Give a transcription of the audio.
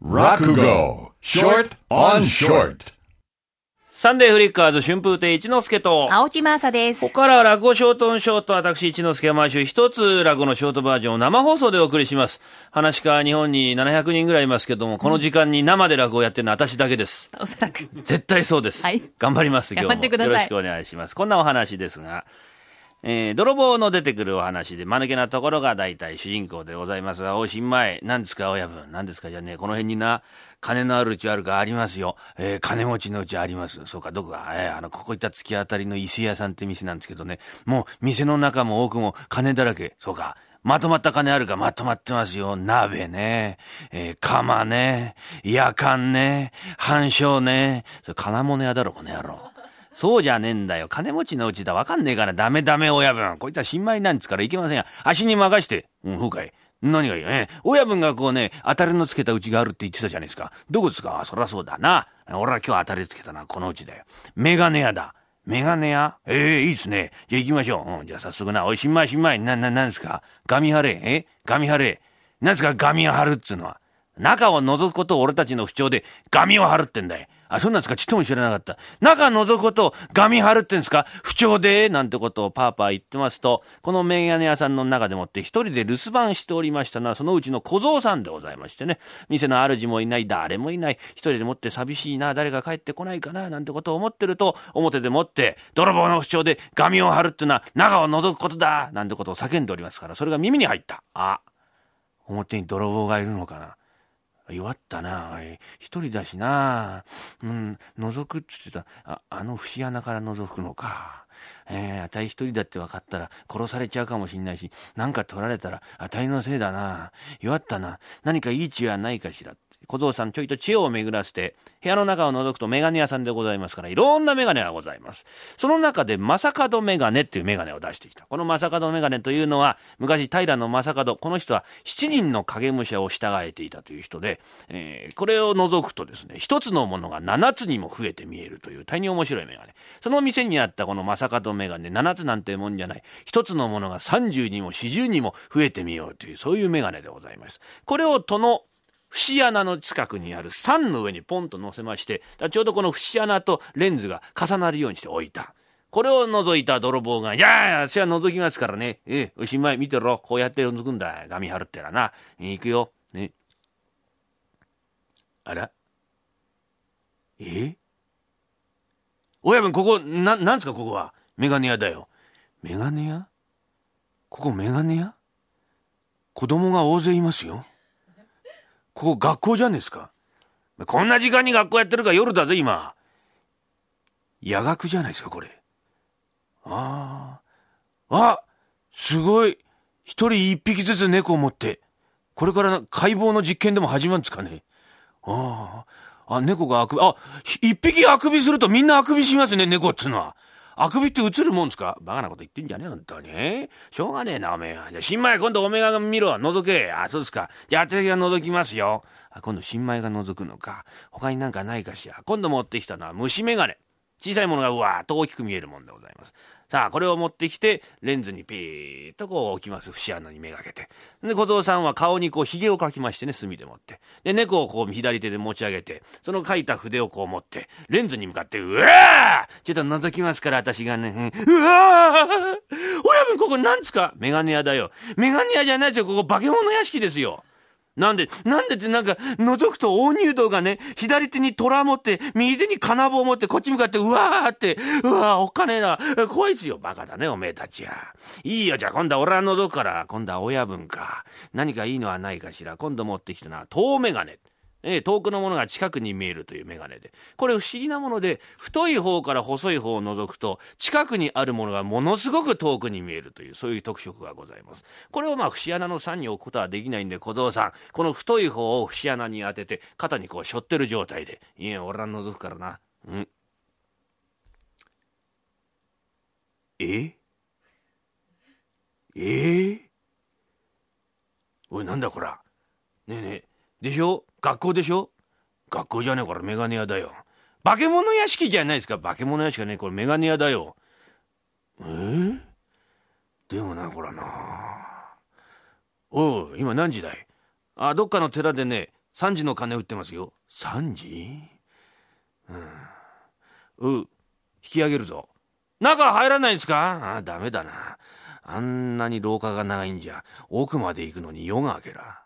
Rakugo Short on Short。 サンデーフリッカーズ春風亭一之輔と青木真麻です。 ここからは落語ショートオンショート、私一之輔は毎週一つ落語のショートバージョンを生放送でお送りします。話し家日本に700人ぐらいいますけども、この時間に生で落語をやってるのは私だけです。 おそらく絶対そうです、 はい、 頑張ります。今日も頑張ってください。 よろしくお願いします。こんなお話ですが、泥棒の出てくるお話で間抜けなところが大体主人公でございますが、お新米何ですか親分、何ですか、じゃあね、この辺にな金のあるうちあるか、ありますよ、金持ちのうちあります。そうか、どこか、ここ行った突き当たりの伊勢屋さんって店なんですけどね、もう店の中も奥も金だらけ。そうか、まとまった金あるか、まとまってますよ。鍋ね、釜ね、夜間ね、半鐘ね、それ金物屋だろこの野郎。そうじゃねえんだよ。金持ちのうちだ。わかんねえから。ダメダメ親分。こいつは新米なんですからいけませんよ。足に任して。そうかい。何がいいよね。親分がこうね、当たりのつけたうちがあるって言ってたじゃないですか。どこですか。そりゃそうだな。俺は今日当たりつけたのはこのうちだよ。メガネ屋だ。メガネ屋？いいですね。じゃあ行きましょう。じゃあ早速な。おい、新米。なんですか。ガミ張れ。ガミ張れ。なんですか、ガミを張るっつうのは。中を覗くことを俺たちの不調でガミを張るってんだよ。そんなんですか。ちっとも知らなかった。中覗くことをガミ張るってんですか。不調でなんてことをパーパー言ってますと、このメガネ屋さんの中でもって一人で留守番しておりましたのはそのうちの小僧さんでございましてね、店の主もいない、誰もいない、一人でもって寂しいな、誰か帰ってこないかななんてことを思ってると、表でもって泥棒の不調でガミを張るってのは中を覗くことだなんてことを叫んでおりますから、それが耳に入った。表に泥棒がいるのかな。弱ったな、一人だしな。覗くって言ってた。あの節穴から覗くのか。あたい一人だって分かったら殺されちゃうかもしんないし、なんか取られたらあたいのせいだな。弱ったな。何かいい知恵はないかしら。小僧さんちょいと知恵を巡らせて部屋の中を覗くとメガネ屋さんでございますから、いろんなメガネがございます。その中で正門メガネっていうメガネを出してきた。この正門メガネというのは昔平の正門、この人は7人の影武者を従えていたという人で、これを覗くとですね、一つのものが7つにも増えて見えるという大変面白いメガネ。その店にあったこの正門メガネ、7つなんてもんじゃない、一つのものが30にも40にも増えてみようという、そういうメガネでございます。これを戸の節穴の近くにある山の上にポンと乗せまして、ちょうどこの節穴とレンズが重なるようにして置いた。これを覗いた泥棒が、いや私は覗きますからね。おしまい見てろ。こうやって覗くんだ。ガミ張るってらな。行くよ。ね。あら？親分、ここ、なんすかここは。メガネ屋だよ。メガネ屋？ここメガネ屋？子供が大勢いますよ。ここ学校じゃんですか。こんな時間に学校やってるから夜だぜ今。夜学じゃないですかこれ。すごい。一人一匹ずつ猫を持ってこれから解剖の実験でも始まるんですかね。猫があくび、一匹あくびするとみんなあくびしますね、猫ってのは。あくびって映るもんですか。バカなこと言ってんじゃねえ本当に。しょうがねえなおめえは。じゃあ新米今度おめえが見ろ、覗け。そうですか。じゃあ私が覗きますよ。今度新米が覗くのか。他になんかないかしら。今度持ってきたのは虫眼鏡。小さいものがうわーっと大きく見えるもんでございます。さあこれを持ってきてレンズにピーッとこう置きます。節穴にめがけて。で小僧さんは顔にこうひげを描きましてね、墨で持って。で猫をこう左手で持ち上げて、その描いた筆をこう持ってレンズに向かってうわーちょっと覗きますから私がね、うわー親分ここなんですか。メガネ屋だよ。メガネ屋じゃないですよ、ここ化け物屋敷ですよ。なんでってなんか覗くと大入道がね、左手に虎持って右手に金棒持ってこっち向かってうわーっておっかねえな、怖いっすよ。バカだねおめえたちや。いいよ、じゃあ今度は俺は覗くから。今度は親分か。何かいいのはないかしら。今度持ってきたのは遠眼鏡。遠くのものが近くに見えるという眼鏡で、これ不思議なもので、太い方から細い方を覗くと近くにあるものがものすごく遠くに見えるという、そういう特色がございます。これを節穴の3に置くことはできないんで、小僧さんこの太い方を節穴に当てて肩にこう背負ってる状態で、いや俺は覗くからな。おいなんだこら。ねえでしょ、学校でしょ。学校じゃねえ、これメガネ屋だよ。化け物屋敷じゃないですか。化け物屋敷じゃねえ、これメガネ屋だよ。でもなこらな。今何時だい。どっかの寺でね 3時の鐘打ってますよ。3時？引き上げるぞ。中入らないんですか？ダメだな。あんなに廊下が長いんじゃ奥まで行くのに夜が明けら。